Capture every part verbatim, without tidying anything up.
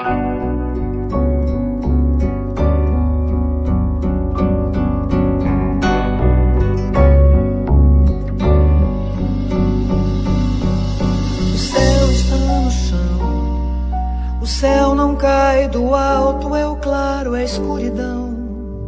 Cai do alto, é o claro, é a escuridão.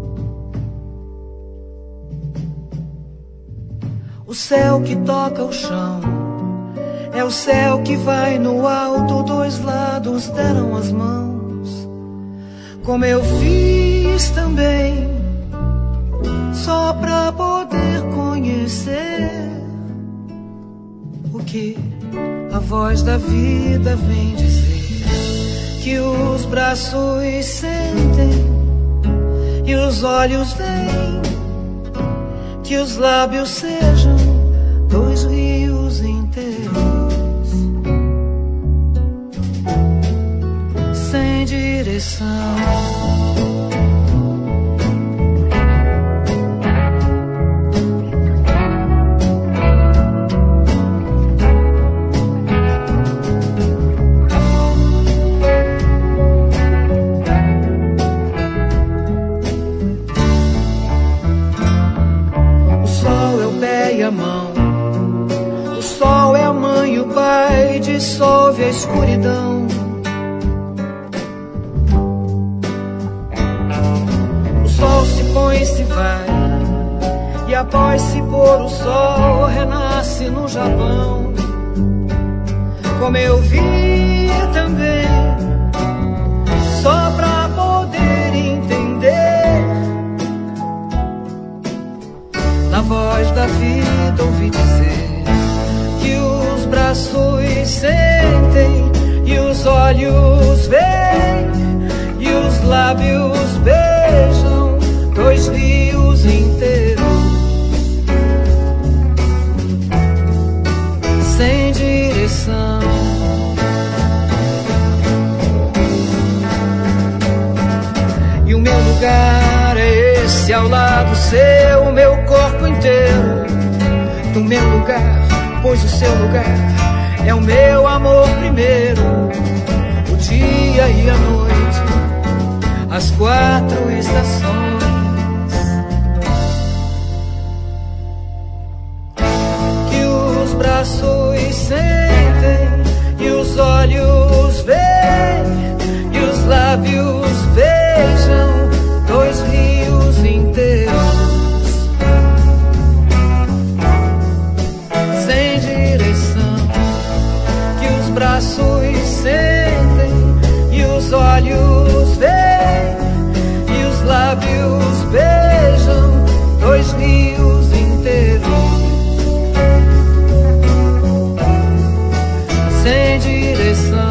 O céu que toca o chão é o céu que vai no alto. Dois lados deram as mãos, como eu fiz também, só pra poder conhecer o que a voz da vida vem dizer. Que os braços sentem e os olhos veem, que os lábios sejam dois rios inteiros, sem direção. Dissolve a escuridão. O sol se põe e se vai, e após se pôr o sol renasce no Japão. Como eu vi também, só pra poder entender, na voz da vida ouvi dizer que os braços sentem e os olhos veem e os lábios beijam dois rios inteiros, sem direção. E o meu lugar é esse ao lado seu, o meu corpo inteiro do meu lugar, pois o seu lugar é o meu amor primeiro. O dia e a noite, as quatro estações. Que os braços sentem e os olhos veem e os lábios beijam dois rios inteiros, sem direção. Braços sentem e os olhos veem e os lábios beijam dois rios inteiros, sem direção.